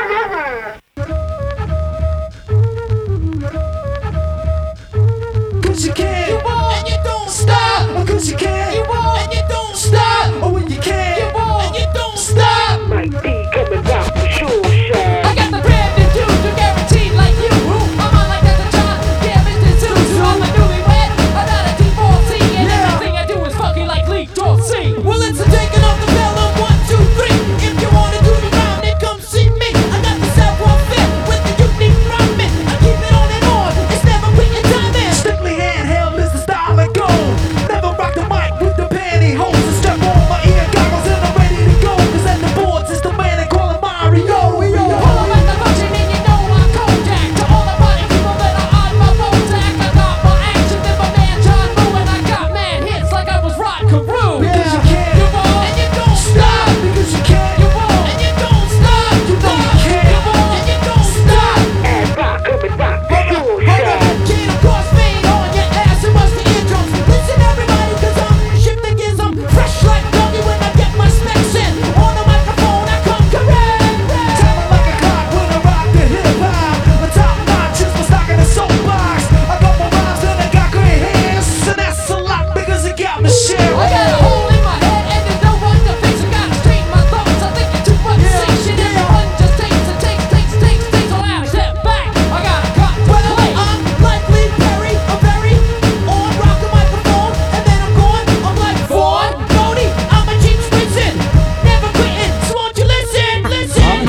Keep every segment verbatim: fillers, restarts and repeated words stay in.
Cause you can, you won't, and you don't stop. Cause you can, you won't, and you don't stop. Oh, when you can, you won't, and you don't stop. Might be coming back for sure, Shaq. I got the brand new dude, you guaranteed like you. I'm on like that's a job, yeah, Mister Zeus. I'm a newlywed, I'm not a divorcee, and Yeah. everything I do is fucking like Lee Dorsey. Well, it's a taking off the bell on one, two, three. If you wanna do the round, then come see me. I got the savoir-faire with the unique rhyming. I keep it on and on, it's never quitting timing. Strictly handheld is the style I go. Never rock the mic with the pantyhose. I strap on my ear goggles and I'm ready to go. Cause at the boards it's the man they call him Mario. Pull up at the function and you know I'm Kodak. To all the party people that are on my Bojack, I got more action than my man John Woo, and I got mad hits like I was Rod Carew. Because you can, You won't, and you don't stop. Because you can, you won't, and you don't stop. You know you can, you won't, and you don't stop. And back coming back for Hold sure, up, hold up. Shaq. Can't of course fade on your ass and bust the eardrums. Listen everybody, cause I'm shifting gears. I'm fresh like doggy when I get my specs in. On the microphone I come correct. Timing like a clock when I rock the hip hop. The top notch is my stock in the soapbox. I got my rhymes and I got great hands. And that's a lot because it got me shit. I got a hole in my head and there's no one to fix it. Gotta straighten my thoughts. I think you're too much Yeah, sick shit. yeah. Everyone just takes and takes, takes, takes, takes a loud step back. I got a cut to Well, play. I'm like Lee Perry, I'm very on, rock the microphone, and then I'm gone. I'm like Vaughn, Cody, I'm a cheap Swinson, never quitting. So won't you listen, listen?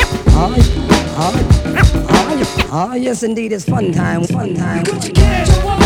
Ah, yes, indeed, it's fun time, fun time. Cause you can,